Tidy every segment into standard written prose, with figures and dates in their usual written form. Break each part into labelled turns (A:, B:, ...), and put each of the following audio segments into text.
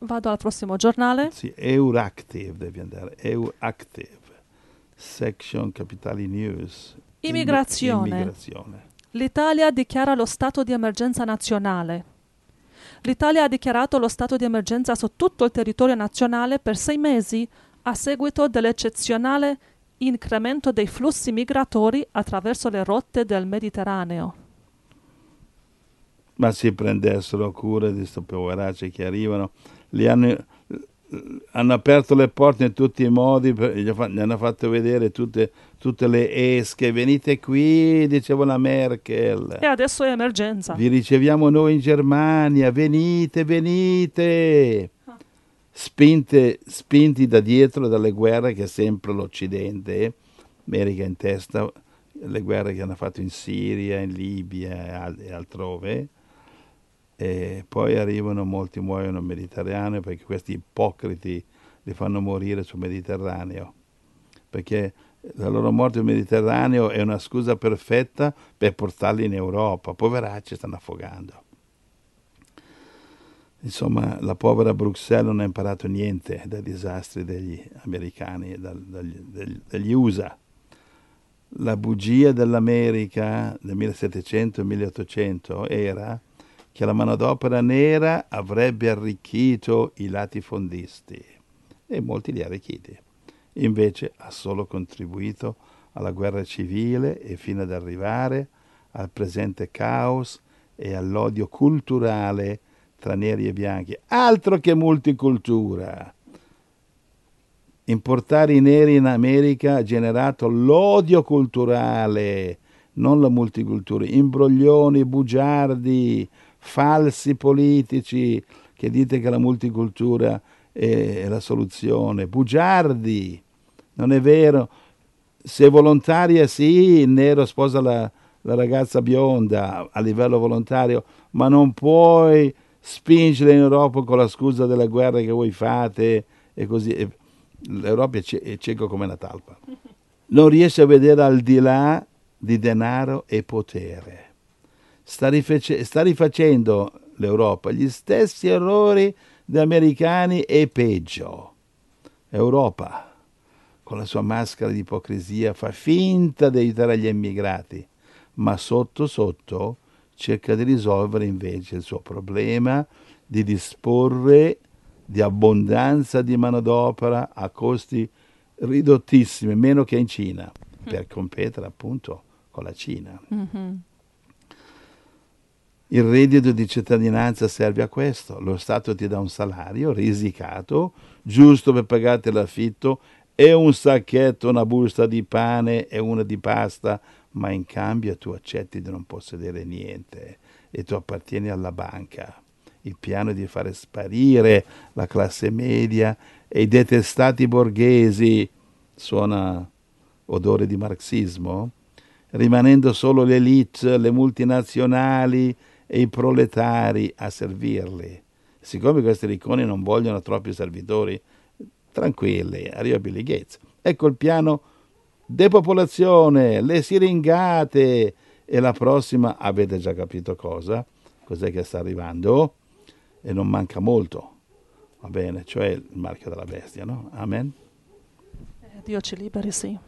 A: Vado al prossimo giornale.
B: Sì, Euractiv devi andare, Euractiv, section Capitali News.
A: Immigrazione.
B: Immigrazione.
A: L'Italia dichiara lo stato di emergenza nazionale. L'Italia ha dichiarato lo stato di emergenza su tutto il territorio nazionale per 6 mesi a seguito dell'eccezionale incremento dei flussi migratori attraverso le rotte del Mediterraneo.
B: Ma si prendessero cura di questi poveracci che arrivano, hanno aperto le porte in tutti i modi, gli hanno fatto vedere tutte le esche, venite qui, diceva la Merkel.
A: E adesso è emergenza.
B: Vi riceviamo noi in Germania, venite. Spinti da dietro dalle guerre che è sempre l'Occidente, America in testa, le guerre che hanno fatto in Siria, in Libia e altrove, e poi molti muoiono nel Mediterraneo perché questi ipocriti li fanno morire sul Mediterraneo, perché la loro morte nel Mediterraneo è una scusa perfetta per portarli in Europa. Poveracci stanno affogando. Insomma, la povera Bruxelles non ha imparato niente dai disastri degli americani, degli USA. La bugia dell'America del 1700 e 1800 era che la manodopera nera avrebbe arricchito i latifondisti, e molti li ha arricchiti. Invece ha solo contribuito alla guerra civile e fino ad arrivare al presente caos e all'odio culturale tra neri e bianchi. Altro che multicultura! Importare i neri in America ha generato l'odio culturale, non la multicultura. Imbroglioni, bugiardi, falsi politici che dite che la multicultura è la soluzione. Bugiardi! Non è vero. Se volontaria sì, il nero sposa la ragazza bionda a livello volontario, ma non puoi spingere in Europa con la scusa delle guerre che voi fate e così. L'Europa è cieco come una talpa. Non riesce a vedere al di là di denaro e potere. Sta rifacendo l'Europa gli stessi errori degli americani e peggio. Europa, con la sua maschera di ipocrisia, fa finta di aiutare gli immigrati, ma sotto sotto cerca di risolvere invece il suo problema di disporre di abbondanza di manodopera a costi ridottissimi, meno che in Cina, per competere appunto con la Cina.
A: Mm-hmm.
B: Il reddito di cittadinanza serve a questo. Lo Stato ti dà un salario risicato, giusto per pagarti l'affitto, e un sacchetto, una busta di pane e una di pasta, ma in cambio tu accetti di non possedere niente e tu appartieni alla banca. Il piano è di fare sparire la classe media e i detestati borghesi, suona odore di marxismo, rimanendo solo l'elite, le multinazionali e i proletari a servirli. Siccome questi ricconi non vogliono troppi servitori, tranquilli, arriva Bill Gates. Ecco il piano: depopolazione, le siringate, e la prossima avete già capito cosa? Cos'è che sta arrivando? E non manca molto, va bene, cioè il marchio della bestia, no? Amen?
A: Dio ci liberi, sì.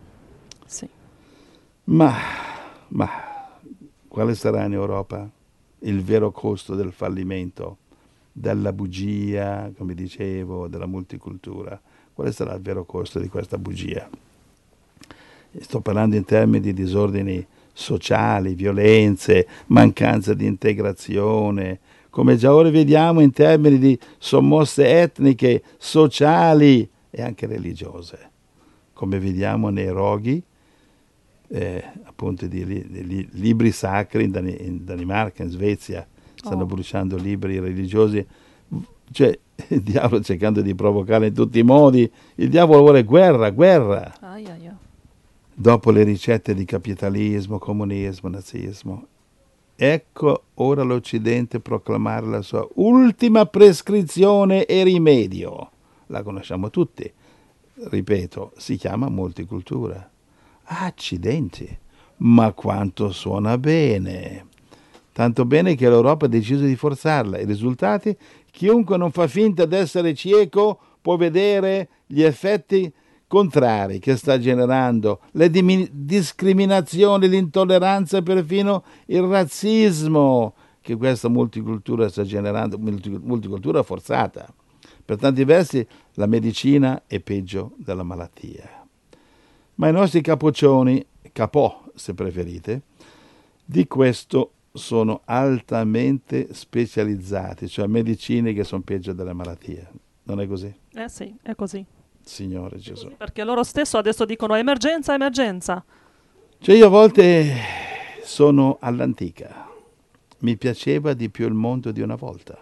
B: Ma quale sarà in Europa il vero costo del fallimento, della bugia, come dicevo, della multicultura? Quale sarà il vero costo di questa bugia? Sto parlando in termini di disordini sociali, violenze, mancanza di integrazione, come già ora vediamo in termini di sommosse etniche, sociali e anche religiose, come vediamo nei roghi appunto di libri sacri in Danimarca, in Svezia, stanno bruciando libri religiosi, cioè il diavolo cercando di provocare in tutti i modi. Il diavolo vuole guerra. Dopo le ricette di capitalismo, comunismo, nazismo, ecco ora l'Occidente proclamare la sua ultima prescrizione e rimedio. La conosciamo tutti, ripeto, si chiama multicultura. Accidenti, ma quanto suona bene! Tanto bene che l'Europa ha deciso di forzarla. I risultati? Chiunque non fa finta di essere cieco può vedere gli effetti contrari che sta generando, le discriminazioni, l'intolleranza, perfino il razzismo che questa multicultura sta generando, multicultura forzata. Per tanti versi la medicina è peggio della malattia. Ma i nostri capoccioni, capò se preferite, di questo sono altamente specializzati, cioè medicine che sono peggio delle malattie. Non è così?
A: Sì, è così.
B: Signore Gesù.
A: Perché loro stesso adesso dicono emergenza, emergenza.
B: Cioè io a volte sono all'antica. Mi piaceva di più il mondo di una volta.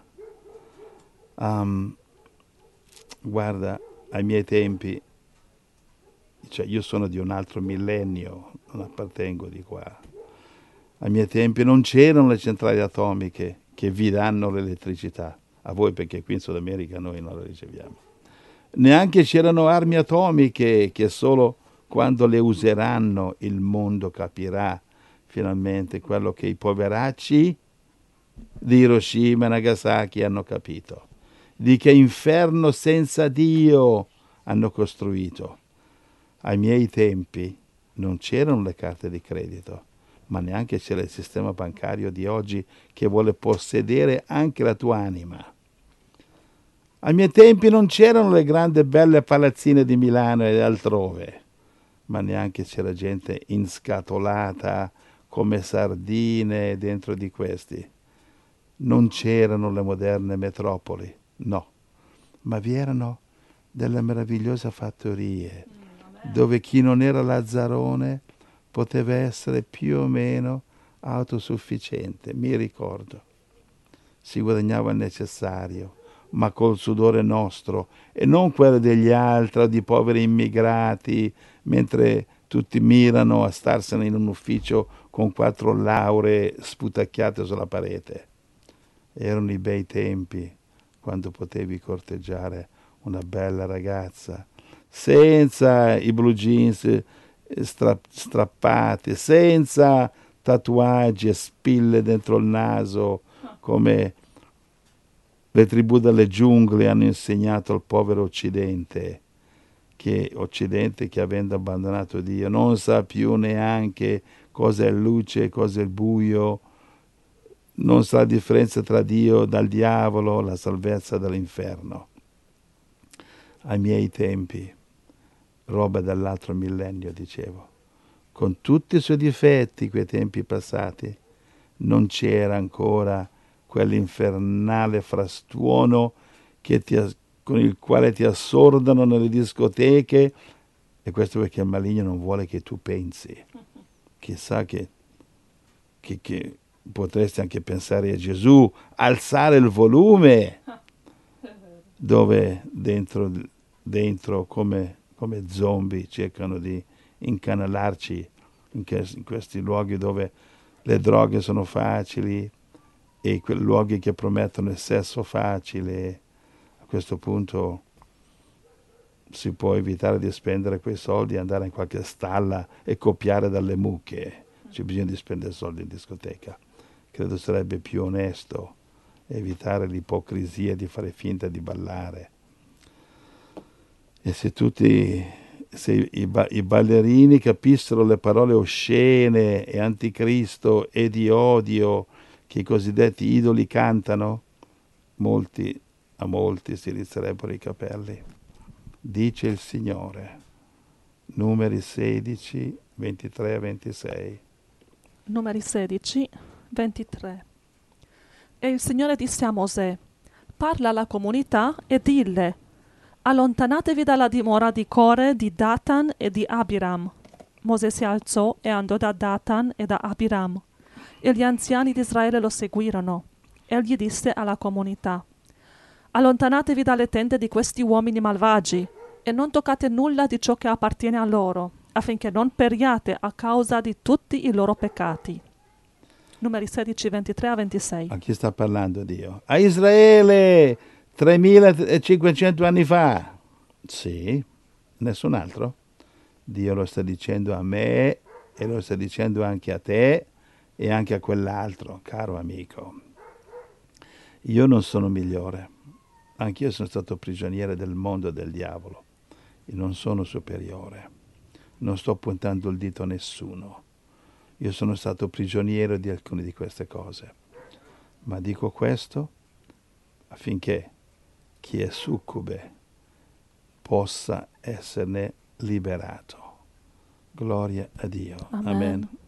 B: Guarda, ai miei tempi, cioè io sono di un altro millennio, non appartengo di qua. Ai miei tempi non c'erano le centrali atomiche che vi danno l'elettricità. A voi perché qui in Sud America noi non la riceviamo. Neanche c'erano armi atomiche che solo quando le useranno il mondo capirà finalmente quello che i poveracci di Hiroshima e Nagasaki hanno capito, di che inferno senza Dio hanno costruito. Ai miei tempi non c'erano le carte di credito, ma neanche c'era il sistema bancario di oggi che vuole possedere anche la tua anima. Ai miei tempi non c'erano le grandi belle palazzine di Milano e altrove, ma neanche c'era gente inscatolata come sardine dentro di questi. Non c'erano le moderne metropoli, no, ma vi erano delle meravigliose fattorie dove chi non era lazzarone poteva essere più o meno autosufficiente, mi ricordo. Si guadagnava il necessario, ma col sudore nostro e non quello degli altri o di poveri immigrati, mentre tutti mirano a starsene in un ufficio con 4 lauree sputacchiate sulla parete. Erano i bei tempi quando potevi corteggiare una bella ragazza senza i blue jeans strappati, senza tatuaggi e spille dentro il naso come le tribù delle giungle hanno insegnato al povero Occidente che avendo abbandonato Dio non sa più neanche cosa è luce e cosa è il buio, non sa la differenza tra Dio dal diavolo, la salvezza dall'inferno. Ai miei tempi, roba dell'altro millennio, dicevo, con tutti i suoi difetti, quei tempi passati, non c'era ancora quell'infernale frastuono con il quale ti assordano nelle discoteche, e questo perché il maligno non vuole che tu pensi. Chissà che potresti anche pensare a Gesù, alzare il volume, dove dentro come zombie cercano di incanalarci in questi luoghi dove le droghe sono facili e quei luoghi che promettono il sesso facile. A questo punto si può evitare di spendere quei soldi e andare in qualche stalla e copiare dalle mucche. C'è bisogno di spendere soldi in discoteca. Credo sarebbe più onesto evitare l'ipocrisia di fare finta di ballare. E se i ballerini capissero le parole oscene e anticristo e di odio che i cosiddetti idoli cantano, a molti si rizzerebbero i capelli. Dice il Signore. Numeri 16, 23 a 26.
A: Numeri 16, 23. E il Signore disse a Mosè: parla alla comunità e dille: allontanatevi dalla dimora di Core, di Datan e di Abiram. Mosè si alzò e andò da Datan e da Abiram, e gli anziani di Israele lo seguirono. Egli disse alla comunità: allontanatevi dalle tende di questi uomini malvagi, e non toccate nulla di ciò che appartiene a loro, affinché non periate a causa di tutti i loro peccati. Numeri 16, 23 a 26.
B: A chi sta parlando Dio? A Israele 3500 anni fa. Sì, nessun altro. Dio lo sta dicendo a me e lo sta dicendo anche a te e anche a quell'altro, caro amico. Io non sono migliore, Anch'io sono stato prigioniere del mondo e del diavolo. Io non sono superiore. Non sto puntando il dito a nessuno. Io sono stato prigioniero di alcune di queste cose. Ma dico questo affinché chi è succube possa esserne liberato. Gloria a Dio.
A: Amen.
B: Amen.